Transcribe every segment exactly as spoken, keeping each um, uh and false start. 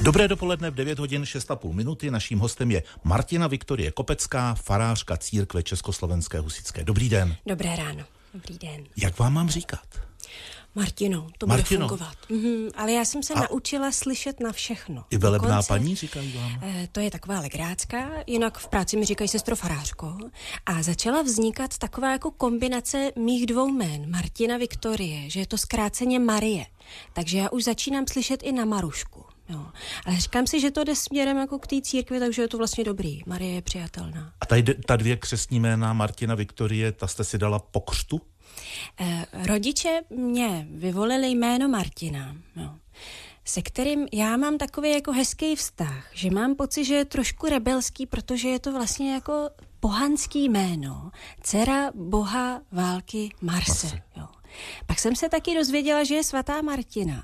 Dobré dopoledne v devět hodin šest a půl minuty. Naším hostem je Martina Viktorie Kopecká, farářka církve Československé husitské. Dobrý den. Dobré ráno. Dobrý den. Jak vám mám říkat? Martino, to Martino. bude fungovat. Mhm, ale já jsem se a naučila slyšet na všechno. I velebná Dokonce, paní říkají vám? E, to je taková legrácká, jinak v práci mi říkají sestro farářko. A začala vznikat taková jako kombinace mých dvou jmén, Martina Viktorie, že je to zkráceně Marie. Takže já už začínám slyšet i na Marušku. Jo. Ale říkám si, že to jde směrem jako k té církvi, takže je to vlastně dobrý. Marie je přijatelná. A tady ta dvě křestní jména Martina Viktorie, ta jste si dala po křtu? Eh, rodiče mě vyvolili jméno Martina, jo, se kterým já mám takový jako hezký vztah, že mám pocit, že je trošku rebelský, protože je to vlastně jako pohanský jméno, dcera boha války Marse. Marse. Jo. Pak jsem se taky dozvěděla, že je svatá Martina.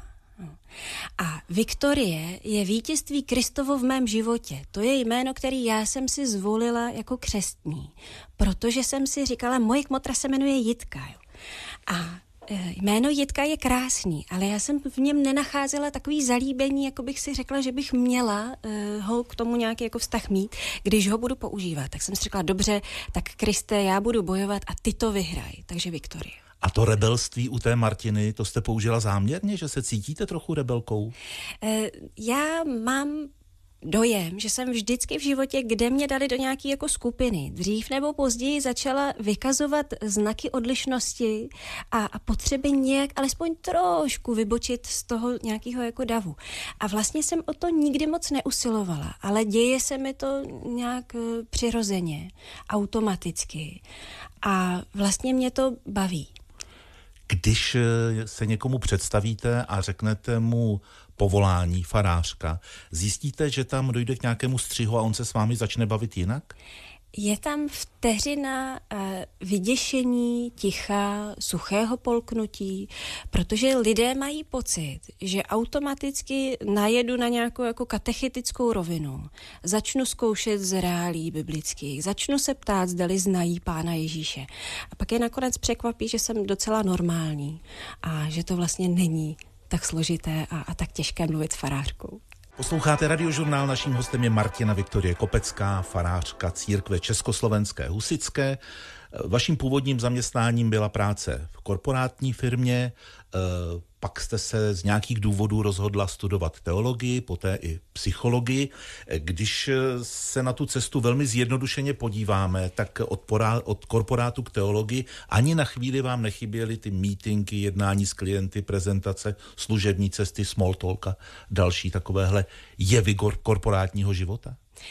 A Viktorie je vítězství Kristovo v mém životě. To je jméno, který já jsem si zvolila jako křestní, protože jsem si říkala, moje kmotra se jmenuje Jitka. Jo. A jméno Jitka je krásný, ale já jsem v něm nenacházela takový zalíbení, jako bych si řekla, že bych měla uh, ho k tomu nějaký jako vztah mít, když ho budu používat. Tak jsem si řekla, dobře, tak Kriste, já budu bojovat a ty to vyhraj. Takže Viktorie. A to rebelství u té Martiny, to jste použila záměrně, že se cítíte trochu rebelkou? E, já mám dojem, že jsem vždycky v životě, kde mě dali do nějaké jako skupiny, dřív nebo později začala vykazovat znaky odlišnosti a, a potřeby nějak alespoň trošku vybočit z toho nějakého jako davu. A vlastně jsem o to nikdy moc neusilovala, ale děje se mi to nějak přirozeně, automaticky a vlastně mě to baví. Když se někomu představíte a řeknete mu povolání farářka, zjistíte, že tam dojde k nějakému střihu a on se s vámi začne bavit jinak? Je tam vteřina uh, vyděšení, ticha, suchého polknutí, protože lidé mají pocit, že automaticky najedu na nějakou jako katechetickou rovinu. Začnu zkoušet z reálí biblických, začnu se ptát, zdali znají Pána Ježíše. A pak je nakonec překvapí, že jsem docela normální a že to vlastně není tak složité a, a tak těžké mluvit s farářkou. Posloucháte Radiožurnál, naším hostem je Martina Viktorie Kopecká, farářka církve Československé husitské. Vaším původním zaměstnáním byla práce v korporátní firmě, pak jste se z nějakých důvodů rozhodla studovat teologii, poté i psychologii. Když se na tu cestu velmi zjednodušeně podíváme, tak od, porá, od korporátu k teologii ani na chvíli vám nechyběly ty meetingy, jednání s klienty, prezentace, služební cesty, small talk a další takovéhle jevy korporátního života?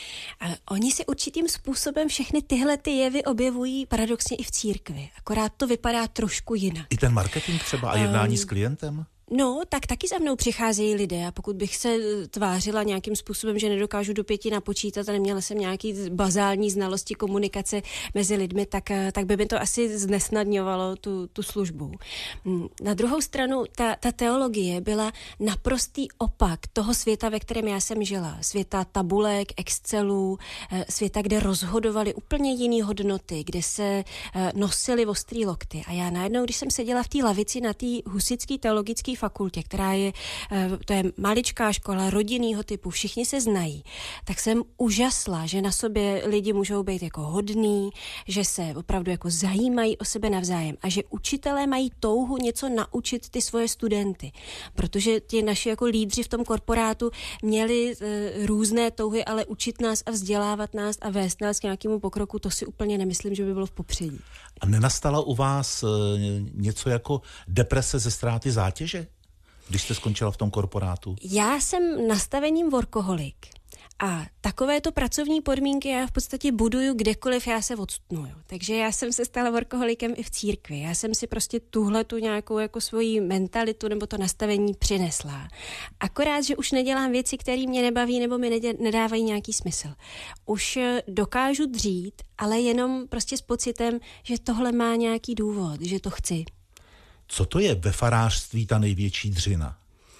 A oni si určitým způsobem všechny tyhle ty jevy objevují paradoxně i v církvi. Akorát to vypadá trošku jinak. I ten marketing třeba a jednání um, s klientem? No, tak taky za mnou přicházejí lidé a pokud bych se tvářila nějakým způsobem, že nedokážu do pěti napočítat a neměla jsem nějaký bazální znalosti komunikace mezi lidmi, tak, tak by mi to asi znesnadňovalo tu, tu službu. Na druhou stranu, ta, ta teologie byla naprostý opak toho světa, ve kterém já jsem žila. Světa tabulek, excelů, světa, kde rozhodovali úplně jiné hodnoty, kde se nosily ostrý lokty. A já najednou, když jsem seděla v té lavici na té husitské teologické fakultě, která je, to je maličká škola rodinného typu, všichni se znají, tak jsem úžasla, že na sobě lidi můžou být jako hodný, že se opravdu jako zajímají o sebe navzájem a že učitelé mají touhu něco naučit ty svoje studenty, protože ti naši jako lídři v tom korporátu měli e, různé touhy, ale učit nás a vzdělávat nás a vést nás k nějakému pokroku, to si úplně nemyslím, že by bylo v popředí. A nenastala u vás e, něco jako deprese ze ztráty zátěže, když jste skončila v tom korporátu? Já jsem nastavením workoholik a takovéto pracovní podmínky já v podstatě buduju kdekoliv já se odstnu. Jo. Takže já jsem se stala workoholikem i v církvi. Já jsem si prostě tuhletu nějakou jako svoji mentalitu nebo to nastavení přinesla. Akorát, že už nedělám věci, které mě nebaví nebo mi nedávají nějaký smysl. Už dokážu dřít, ale jenom prostě s pocitem, že tohle má nějaký důvod, že to chci. Co to je ve farářství ta největší dřina?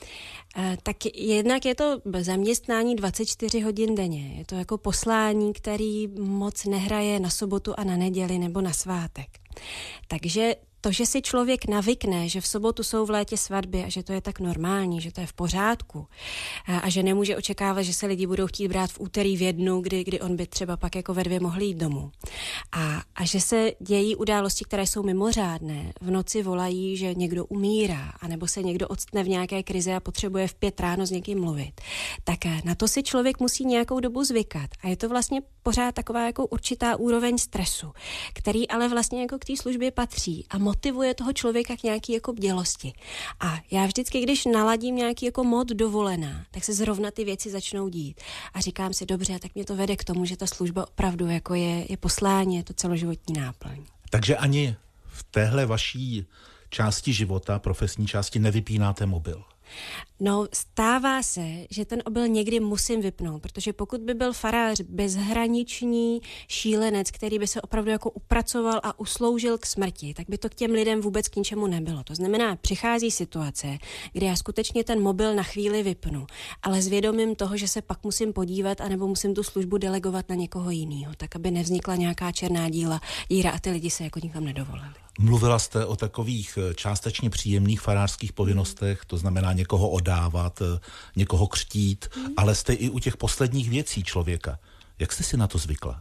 Tak jednak je to zaměstnání dvacet čtyři hodin denně. Je to jako poslání, který moc nehraje na sobotu a na neděli nebo na svátek. Takže to, že si člověk navykne, že v sobotu jsou v létě svatby a že to je tak normální, že to je v pořádku a, a že nemůže očekávat, že se lidi budou chtít brát v úterý v jednu, kdy, kdy on by třeba pak jako ve dvě mohl jít domů. A, a že se dějí události, které jsou mimořádné. V noci volají, že někdo umírá, anebo se někdo odstne v nějaké krizi a potřebuje v pět ráno s někým mluvit. Tak na to si člověk musí nějakou dobu zvykat. A je to vlastně pořád taková jako určitá úroveň stresu, který ale vlastně jako k té službě patří a motivuje toho člověka k nějaký jako bdělosti. A já vždycky, když naladím nějaký jako mod dovolená, tak se zrovna ty věci začnou dít. A říkám si, dobře, tak mě to vede k tomu, že ta služba opravdu jako je, je poslání, je to celoživotní náplň. Takže ani v téhle vaší části života, profesní části, nevypínáte mobil? No, stává se, že ten mobil někdy musím vypnout, protože pokud by byl farář bezhraniční šílenec, který by se opravdu jako upracoval a usloužil k smrti, tak by to k těm lidem vůbec k ničemu nebylo. To znamená, přichází situace, kdy já skutečně ten mobil na chvíli vypnu, ale s vědomím toho, že se pak musím podívat anebo musím tu službu delegovat na někoho jiného, tak aby nevznikla nějaká černá díla, díra a ty lidi se jako nikam nedovolili. Mluvila jste o takových částečně příjemných farářských povinnostech, to znamená někoho odávat, někoho křtít, mm. ale jste i u těch posledních věcí člověka. Jak jste si na to zvykla?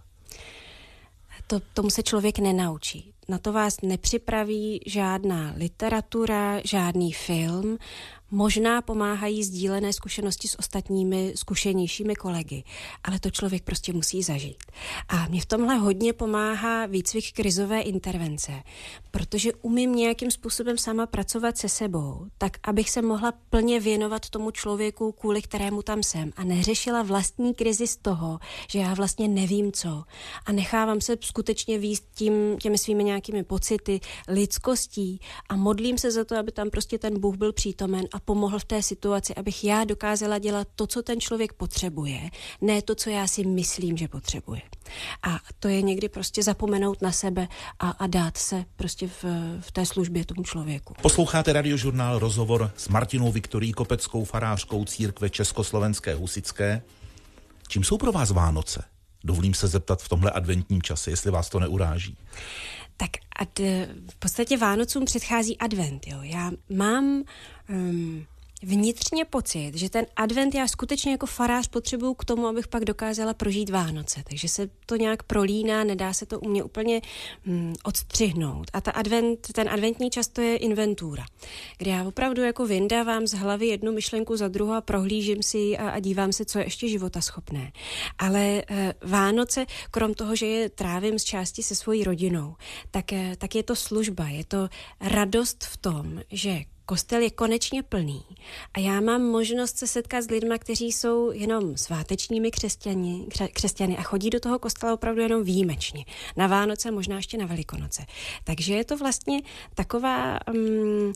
To, tomu se člověk nenaučí. Na to vás nepřipraví žádná literatura, žádný film. Možná pomáhají sdílené zkušenosti s ostatními zkušenějšími kolegy, ale to člověk prostě musí zažít. A mě v tomhle hodně pomáhá výcvik krizové intervence, protože umím nějakým způsobem sama pracovat se sebou, tak abych se mohla plně věnovat tomu člověku, kvůli kterému tam jsem a neřešila vlastní krizi z toho, že já vlastně nevím co a nechávám se skutečně víct tím, těmi svými nějakými pocity, lidskostí a modlím se za to, aby tam prostě ten Bůh byl přítomen a pomohl v té situaci, abych já dokázala dělat to, co ten člověk potřebuje, ne to, co já si myslím, že potřebuje. A to je někdy prostě zapomenout na sebe a, a dát se prostě v, v té službě tomu člověku. Posloucháte Radiožurnál, rozhovor s Martinou Viktorií Kopeckou, farářkou církve Československé husitské. Čím jsou pro vás Vánoce? Dovolím se zeptat v tomhle adventním čase, jestli vás to neuráží. Tak ad, v podstatě Vánocům předchází advent. Jo. Já mám um, vnitřně pocit, že ten advent já skutečně jako farář potřebuju k tomu, abych pak dokázala prožít Vánoce. Takže se to nějak prolíná, nedá se to u mě úplně um, odstřihnout. A ta advent, ten adventní čas to je inventura, kde já opravdu jako vyndávám z hlavy jednu myšlenku za druhou a prohlížím si ji a, a dívám se, co je ještě životaschopné. Ale uh, Vánoce, krom toho, že je trávím z části se svojí rodinou, tak, uh, tak je to služba, je to radost v tom, že kostel je konečně plný a já mám možnost se setkat s lidmi, kteří jsou jenom svátečními křesťani, křesťany a chodí do toho kostela opravdu jenom výjimečně. Na Vánoce, možná ještě na Velikonoce. Takže je to vlastně taková um,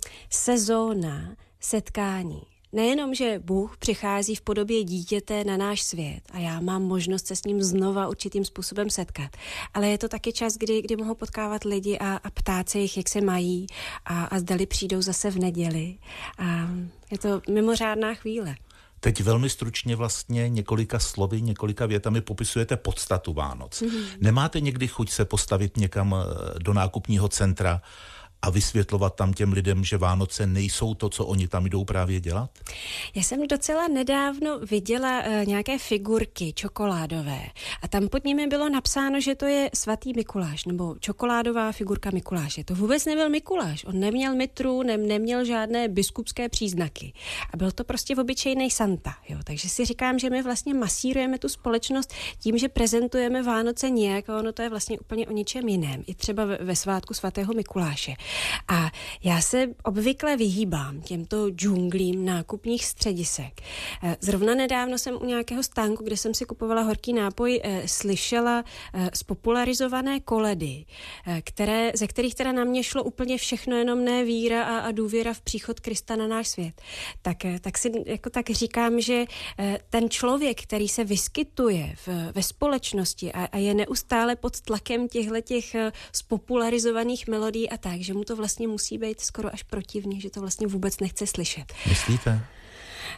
sezóna setkání. Nejenom, že Bůh přichází v podobě dítěte na náš svět a já mám možnost se s ním znova určitým způsobem setkat, ale je to taky čas, kdy, kdy mohu potkávat lidi a, a ptát se jich, jak se mají a, a zdali přijdou zase v neděli. A je to mimořádná chvíle. Teď velmi stručně vlastně několika slovy, několika větami popisujete podstatu Vánoc. Mm-hmm. Nemáte někdy chuť se postavit někam do nákupního centra a vysvětlovat tam těm lidem, že Vánoce nejsou to, co oni tam jdou právě dělat? Já jsem docela nedávno viděla uh, nějaké figurky čokoládové a tam pod nimi bylo napsáno, že to je svatý Mikuláš, nebo čokoládová figurka Mikuláše. To vůbec nebyl Mikuláš, on neměl mitru, ne, neměl žádné biskupské příznaky a byl to prostě obyčejný Santa. Jo? Takže si říkám, že my vlastně masírujeme tu společnost tím, že prezentujeme Vánoce nějak a ono to je vlastně úplně o ničem jiném. I třeba ve, ve svátku svatého Mikuláše. A já se obvykle vyhýbám těmto džunglím nákupních středisek. Zrovna nedávno jsem u nějakého stánku, kde jsem si kupovala horký nápoj, slyšela spopularizované koledy, které, ze kterých teda na mě šlo úplně všechno, jenom ne víra a, a důvěra v příchod Krista na náš svět. Tak, tak si jako tak říkám, že ten člověk, který se vyskytuje v, ve společnosti a, a je neustále pod tlakem těchhletěch spopularizovaných melodií a tak, že mu to vlastně musí být skoro až protivně, že to vlastně vůbec nechce slyšet. Myslíte?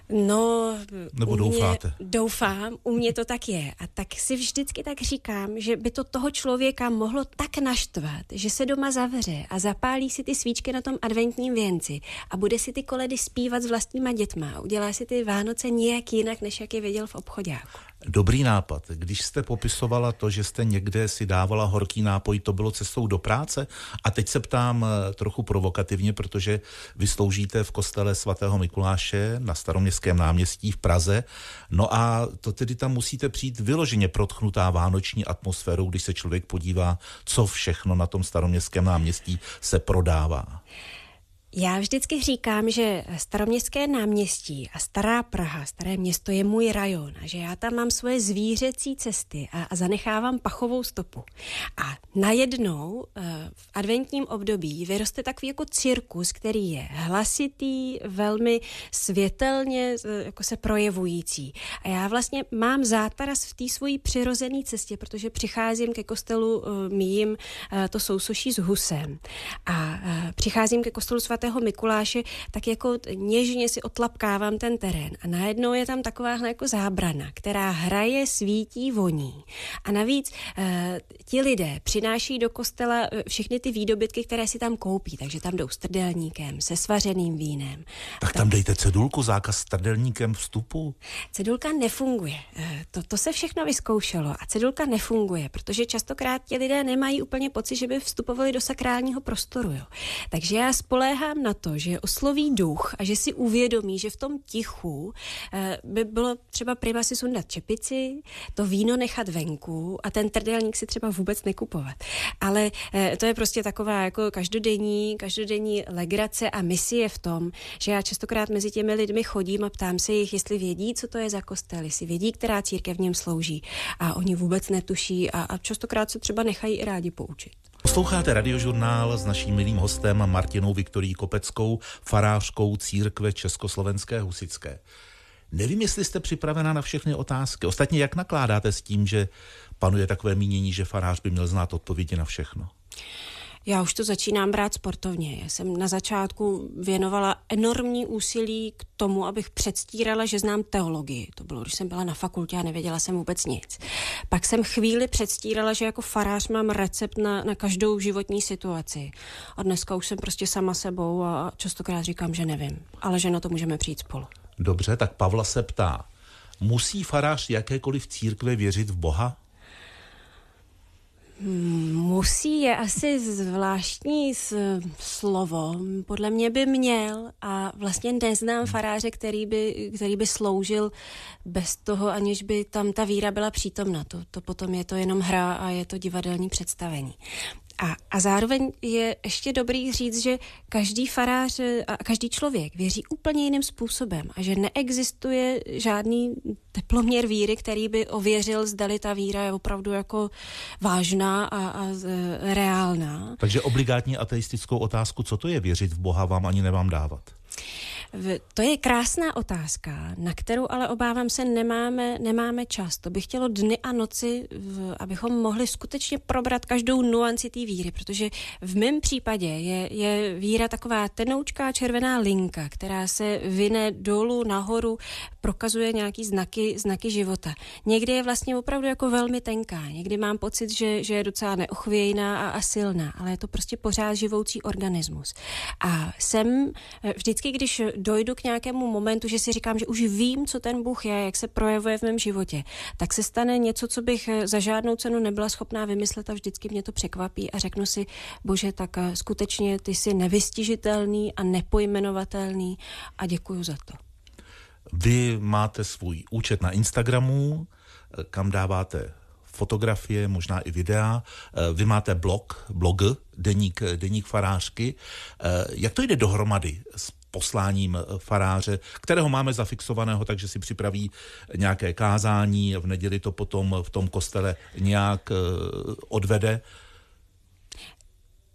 No, nebo u mě, doufáte? Doufám, u mě to tak je. A tak si vždycky tak říkám, že by to toho člověka mohlo tak naštvat, že se doma zavře a zapálí si ty svíčky na tom adventním věnci a bude si ty koledy zpívat s vlastníma dětma a udělá si ty Vánoce nějak jinak, než jak je viděl v obchoďáku. Dobrý nápad. Když jste popisovala to, že jste někde si dávala horký nápoj, to bylo cestou do práce? A teď se ptám trochu provokativně, protože vy sloužíte v kostele svatého Mikuláše na Staroměstském náměstí v Praze. No a to tedy tam musíte přijít vyloženě protchnutá vánoční atmosférou, když se člověk podívá, co všechno na tom Staroměstském náměstí se prodává. Já vždycky říkám, že Staroměstské náměstí a Stará Praha, Staré Město je můj rajon a že já tam mám svoje zvířecí cesty a, a zanechávám pachovou stopu. A najednou v adventním období vyroste takový jako cirkus, který je hlasitý, velmi světelně jako se projevující. A já vlastně mám zátaras v té svojí přirozené cestě, protože přicházím ke kostelu mým to sousoší s Husem. A přicházím ke kostelu svatého Mikuláše, tak jako něžně si otlapkávám ten terén a najednou je tam taková jako zábrana, která hraje, svítí, voní. A navíc e, ti lidé přináší do kostela všechny ty výdobytky, které si tam koupí, takže tam jdou s trdelníkem, se svařeným vínem. Tak tam dejte cedulku, zákaz s trdelníkem vstupu. Cedulka nefunguje. E, to, to se všechno vyzkoušelo a cedulka nefunguje, protože častokrát ti lidé nemají úplně pocit, že by vstupovali do sakrálního prostoru. Jo. Takže já spoléhám na to, že osloví duch a že si uvědomí, že v tom tichu eh, by bylo třeba prima si sundat čepici, to víno nechat venku a ten trdelník si třeba vůbec nekupovat. Ale eh, to je prostě taková jako každodenní, každodenní legrace a misie v tom, že já častokrát mezi těmi lidmi chodím a ptám se jich, jestli vědí, co to je za kostel, jestli vědí, která církev v něm slouží a oni vůbec netuší a, a častokrát se třeba nechají i rádi poučit. Posloucháte Radiožurnál s naším milým hostem Martinou Viktorií Kopeckou, farářkou církve Československé husitské. Nevím, jestli jste připravena na všechny otázky. Ostatně, jak nakládáte s tím, že panuje takové mínění, že farář by měl znát odpovědi na všechno? Já už to začínám brát sportovně. Já jsem na začátku věnovala enormní úsilí k tomu, abych předstírala, že znám teologii. To bylo, když jsem byla na fakultě a nevěděla jsem vůbec nic. Pak jsem chvíli předstírala, že jako farář mám recept na, na každou životní situaci. A dneska už jsem prostě sama sebou a častokrát říkám, že nevím. Ale že na to můžeme přijít spolu. Dobře, tak Pavla se ptá. Musí farář jakékoliv církve věřit v Boha? Musí je asi zvláštní slovo. Podle mě by měl a vlastně neznám faráře, který by, který by sloužil bez toho, aniž by tam ta víra byla přítomna. To, to potom je to jenom hra a je to divadelní představení. A, a zároveň je ještě dobrý říct, že každý farář a každý člověk věří úplně jiným způsobem a že neexistuje žádný teploměr víry, který by ověřil, zdali ta víra je opravdu jako vážná a, a reálná. Takže obligátní ateistickou otázku, co to je věřit v Boha, vám ani nemám dávat. To je krásná otázka, na kterou ale obávám se nemáme, nemáme čas. To by chtělo dny a noci, v, abychom mohli skutečně probrat každou nuanci té víry, protože v mém případě je, je víra taková tenoučká červená linka, která se vyne dolů, nahoru, prokazuje nějaký znaky, znaky života. Někdy je vlastně opravdu jako velmi tenká, někdy mám pocit, že, že je docela neochvějná a, a silná, ale je to prostě pořád živoucí organismus. A jsem vždycky, když dojdu k nějakému momentu, že si říkám, že už vím, co ten Bůh je, jak se projevuje v mém životě, tak se stane něco, co bych za žádnou cenu nebyla schopná vymyslet a vždycky mě to překvapí a řeknu si, Bože, tak skutečně ty jsi nevystižitelný a nepojmenovatelný a děkuju za to. Vy máte svůj účet na Instagramu, kam dáváte fotografie, možná i videa. Vy máte blog, blog, deník, deník farářky. Jak to jde dohromady s posláním faráře, kterého máme zafixovaného, takže si připraví nějaké kázání, v neděli to potom v tom kostele nějak odvede?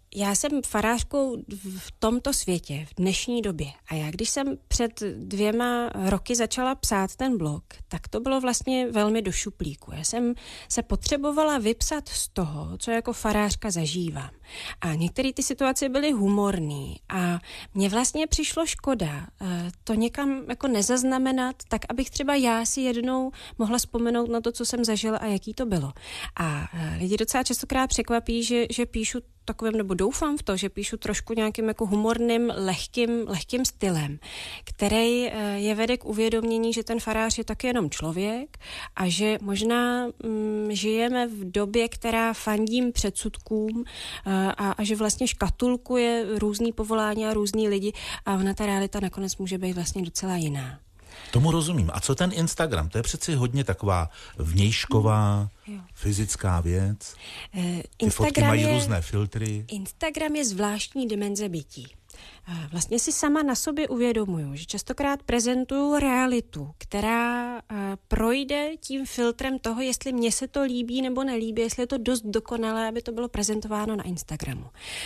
Já jsem farářkou v tomto světě, v dnešní době. A já, když jsem před dvěma roky začala psát ten blog, tak to bylo vlastně velmi do šuplíku. Já jsem se potřebovala vypsat z toho, co jako farářka zažívám. A některé ty situace byly humorné a mně vlastně přišlo škoda to někam jako nezaznamenat, tak abych třeba já si jednou mohla vzpomenout na to, co jsem zažila a jaký to bylo. A lidi docela častokrát překvapí, že, že píšu takovým, nebo doufám v to, že píšu trošku nějakým jako humorným, lehkým, lehkým stylem, který je vede k uvědomění, že ten farář je taky jenom člověk a že možná mm, žijeme v době, která fandím předsudkům a, a že vlastně škatulkuje různý povolání a různý lidi a ona ta realita nakonec může být vlastně docela jiná. Tomu rozumím. A co ten Instagram? To je přeci hodně taková vnějšková, jo. fyzická věc. Eh, Ty fotky mají je, různé filtry. Instagram je zvláštní dimenze bytí. Vlastně si sama na sobě uvědomuju, že častokrát prezentuju realitu, která projde tím filtrem toho, jestli mně se to líbí nebo nelíbí, jestli je to dost dokonalé, aby to bylo prezentováno na Instagramu.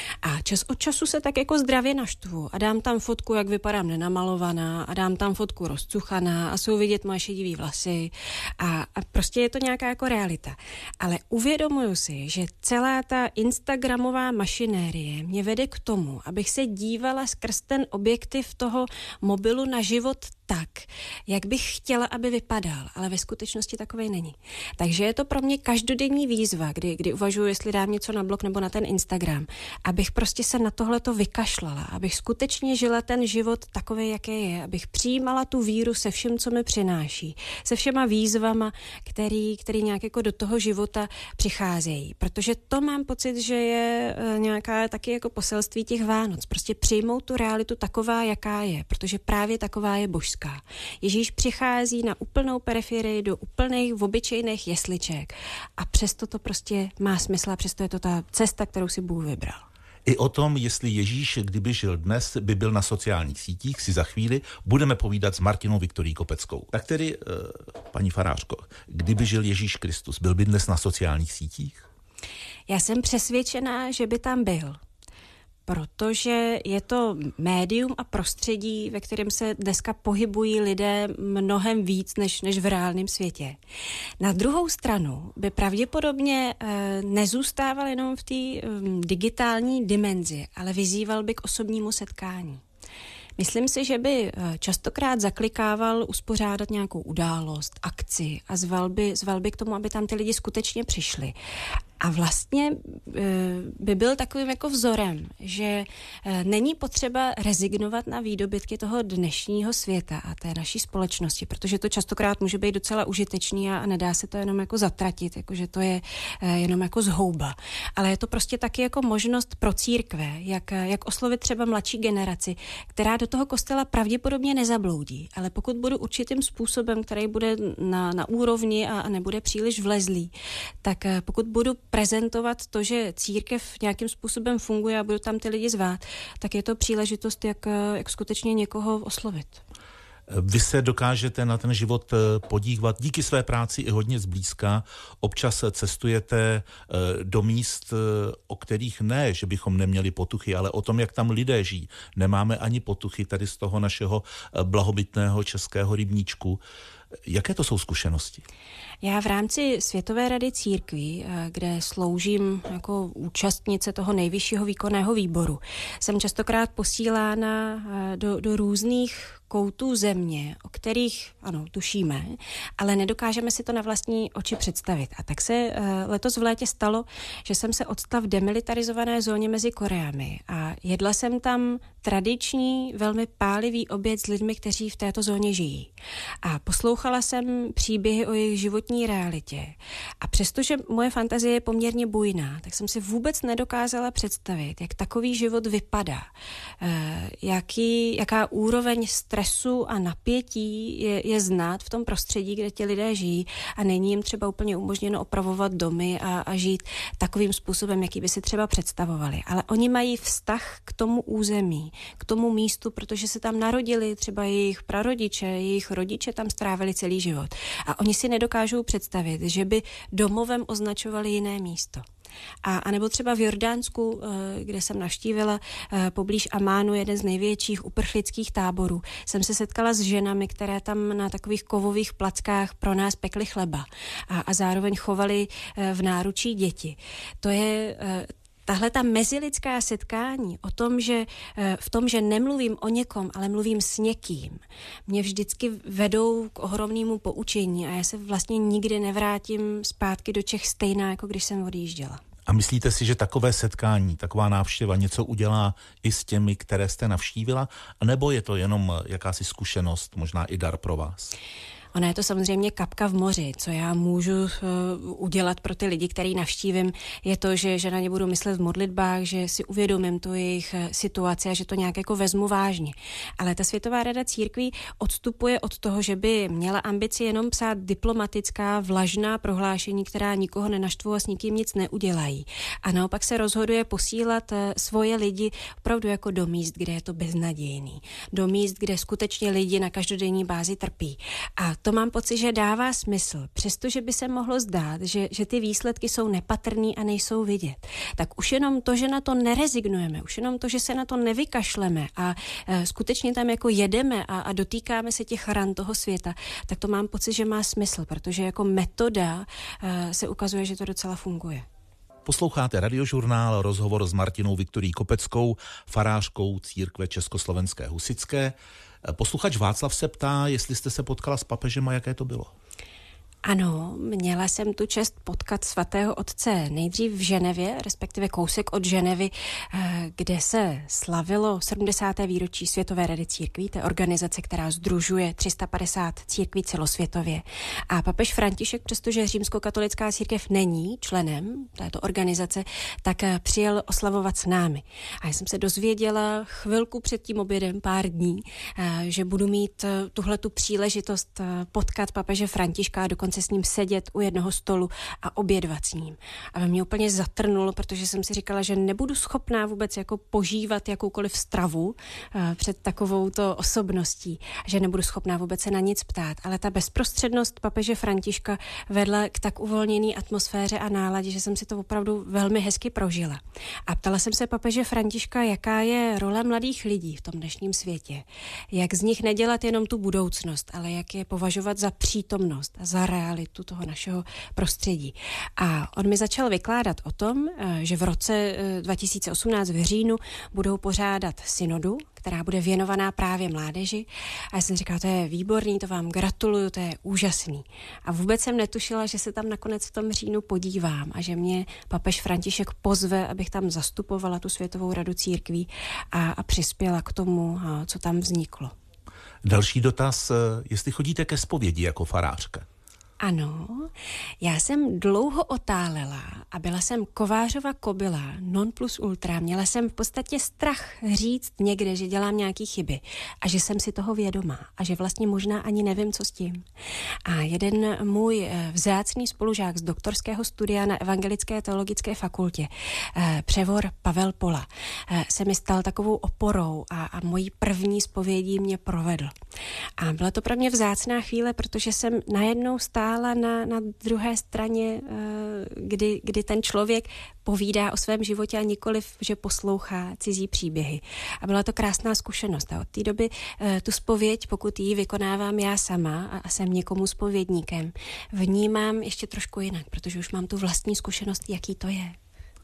A čas od času se tak jako zdravě naštvu a dám tam fotku, jak vypadám nenamalovaná a dám tam fotku rozcuchaná a jsou vidět moje šedivý vlasy a, a prostě je to nějaká jako realita. Ale uvědomuju si, že celá ta instagramová mašinérie mě vede k tomu, abych se dívala skrz ten objektiv toho mobilu na život tak, jak bych chtěla, aby vypadal, ale ve skutečnosti takovej není. Takže je to pro mě každodenní výzva, kdy, kdy uvažuji, jestli dám něco na blog nebo na ten Instagram, abych prostě se na tohleto vykašlala, abych skutečně žila ten život takovej, jaký je, abych přijímala tu víru se vším, co mi přináší, se všema výzvama, který, který nějak jako do toho života přicházejí. Protože to mám pocit, že je nějaká taky jako poselství těch Vánoc. Prostě přijmout tu realitu taková, jaká je, protože právě taková je božská. Ježíš přichází na úplnou periferii do úplných obyčejných jesliček a přesto to prostě má smysl a přesto je to ta cesta, kterou si Bůh vybral. I o tom, jestli Ježíš, kdyby žil dnes, by byl na sociálních sítích, si za chvíli budeme povídat s Martinou Viktorií Kopeckou. Tak tedy, paní farářko, kdyby žil Ježíš Kristus, byl by dnes na sociálních sítích? Já jsem přesvědčená, že by tam byl. Protože je to médium a prostředí, ve kterém se dneska pohybují lidé mnohem víc než, než v reálném světě. Na druhou stranu by pravděpodobně e, nezůstával jenom v té e, digitální dimenzi, ale vyzýval by k osobnímu setkání. Myslím si, že by častokrát zaklikával uspořádat nějakou událost, akci a zval by, zval by k tomu, aby tam ty lidi skutečně přišli. A vlastně by byl takovým jako vzorem, že není potřeba rezignovat na výdobytky toho dnešního světa a té naší společnosti, protože to častokrát může být docela užitečný a nedá se to jenom jako zatratit, jako že to je jenom jako zhouba. Ale je to prostě taky jako možnost pro církve, jak, jak oslovit třeba mladší generaci, která do toho kostela pravděpodobně nezabloudí, ale pokud budu určitým způsobem, který bude na, na úrovni a, a nebude příliš vlezlý, tak pokud budu prezentovat to, že církev nějakým způsobem funguje a budu tam ty lidi zvát, tak je to příležitost, jak, jak skutečně někoho oslovit. Vy se dokážete na ten život podívat díky své práci i hodně zblízka. Občas cestujete do míst, o kterých ne, že bychom neměli potuchy, ale o tom, jak tam lidé žijí. Nemáme ani potuchy tady z toho našeho blahobytného českého rybníčku. Jaké to jsou zkušenosti? Já v rámci Světové rady církví, kde sloužím jako účastnice toho nejvyššího výkonného výboru, jsem častokrát posílána do, do různých koutů země, o kterých, ano, tušíme, ale nedokážeme si to na vlastní oči představit. A tak se letos v létě stalo, že jsem se odstala v demilitarizované zóně mezi Koreami a jedla jsem tam tradiční, velmi pálivý oběd s lidmi, kteří v této zóně žijí. A poslouchala jsem příběhy o jejich životní realitě. A přestože moje fantazie je poměrně bujná, tak jsem si vůbec nedokázala představit, jak takový život vypadá. Jaký, jaká úroveň stresu a napětí je, je znát v tom prostředí, kde ti lidé žijí a není jim třeba úplně umožněno opravovat domy a, a žít takovým způsobem, jaký by si třeba představovali. Ale oni mají vztah k tomu území, k tomu místu, protože se tam narodili, třeba jejich prarodiče, jejich rodiče tam strávili celý život. A oni si nedokážou představit, že by domovem označovali jiné místo. A, a nebo třeba v Jordánsku, kde jsem navštívila poblíž Amánu jeden z největších uprchlických táborů, jsem se setkala s ženami, které tam na takových kovových plackách pro nás pekly chleba a, a zároveň chovali v náručí děti. To je tahle ta mezilidská setkání o tom, že v tom, že nemluvím o někom, ale mluvím s někým, mě vždycky vedou k ohromnému poučení a já se vlastně nikdy nevrátím zpátky do Čech stejná, jako když jsem odjížděla. A myslíte si, že takové setkání, taková návštěva něco udělá i s těmi, které jste navštívila? A nebo je to jenom jakási zkušenost, možná i dar pro vás? Ona je to samozřejmě kapka v moři. Co já můžu uh, udělat pro ty lidi, který navštívím, je to, že, že na ně budu myslet v modlitbách, že si uvědomím tu jejich situaci a že to nějak jako vezmu vážně. Ale ta Světová rada církví odstupuje od toho, že by měla ambici jenom psát diplomatická, vlažná prohlášení, která nikoho nenaštvou a s nikým nic neudělají. A naopak se rozhoduje posílat uh, svoje lidi opravdu jako do míst, kde je to beznadějný. Do míst, kde skutečně lidi na každodenní bázi trpí. A to mám pocit, že dává smysl, přestože by se mohlo zdát, že, že ty výsledky jsou nepatrný a nejsou vidět. Tak už jenom to, že na to nerezignujeme, už jenom to, že se na to nevykašleme a e, skutečně tam jako jedeme a, a dotýkáme se těch ran toho světa, tak to mám pocit, že má smysl, protože jako metoda e, se ukazuje, že to docela funguje. Posloucháte Radiožurnál, rozhovor s Martinou Viktorií Kopeckou, farářkou církve Československé husitské. Posluchač Václav se ptá, jestli jste se potkala s papežem a jaké to bylo. Ano, měla jsem tu čest potkat svatého otce nejdřív v Ženevě, respektive kousek od Ženevy, kde se slavilo sedmdesáté výročí Světové rady církví, té organizace, která sdružuje tři sta padesát církví celosvětově. A papež František, přestože římskokatolická církev není členem této organizace, tak přijel oslavovat s námi. A já jsem se dozvěděla chvilku před tím obědem, pár dní, že budu mít tuhletu příležitost potkat papeže Františka a dokonce se s ním sedět u jednoho stolu a obědvat s ním. A ve mě úplně zatrnulo, protože jsem si říkala, že nebudu schopná vůbec jako požívat jakoukoliv stravu uh, před takovouto osobností, že nebudu schopná vůbec se na nic ptát. Ale ta bezprostřednost papeže Františka vedla k tak uvolněné atmosféře a náladě, že jsem si to opravdu velmi hezky prožila. A ptala jsem se papeže Františka, jaká je role mladých lidí v tom dnešním světě. Jak z nich nedělat jenom tu budoucnost, ale jak je považovat za přítomnost a za realitu toho našeho prostředí. A on mi začal vykládat o tom, že v roce dva tisíce osmnáct v říjnu budou pořádat synodu, která bude věnovaná právě mládeži. A já jsem říkala, to je výborný, to vám gratuluju, to je úžasný. A vůbec jsem netušila, že se tam nakonec v tom říjnu podívám a že mě papež František pozve, abych tam zastupovala tu Světovou radu církví a, a přispěla k tomu, co tam vzniklo. Další dotaz, jestli chodíte ke zpovědi jako farářka. Ano, já jsem dlouho otálela a byla jsem kovářova kobyla, non plus ultra. Měla jsem v podstatě strach říct někde, že dělám nějaký chyby a že jsem si toho vědomá a že vlastně možná ani nevím, co s tím. A jeden můj vzácný spolužák z doktorského studia na Evangelické teologické fakultě, převor Pavel Pola, se mi stal takovou oporou a, a mojí první zpovědí mě provedl. A byla to pro mě vzácná chvíle, protože jsem najednou stála Na, na druhé straně, kdy, kdy ten člověk povídá o svém životě a nikoliv, že poslouchá cizí příběhy. A byla to krásná zkušenost. A od té doby tu zpověď, pokud ji vykonávám já sama a jsem někomu zpovědníkem, vnímám ještě trošku jinak, protože už mám tu vlastní zkušenost, jaký to je.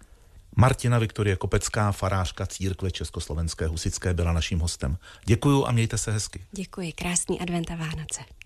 Martina Viktorie Kopecká, farářka církve Československé husitské, byla naším hostem. Děkuju a mějte se hezky. Děkuji, krásný advent a Vánoce.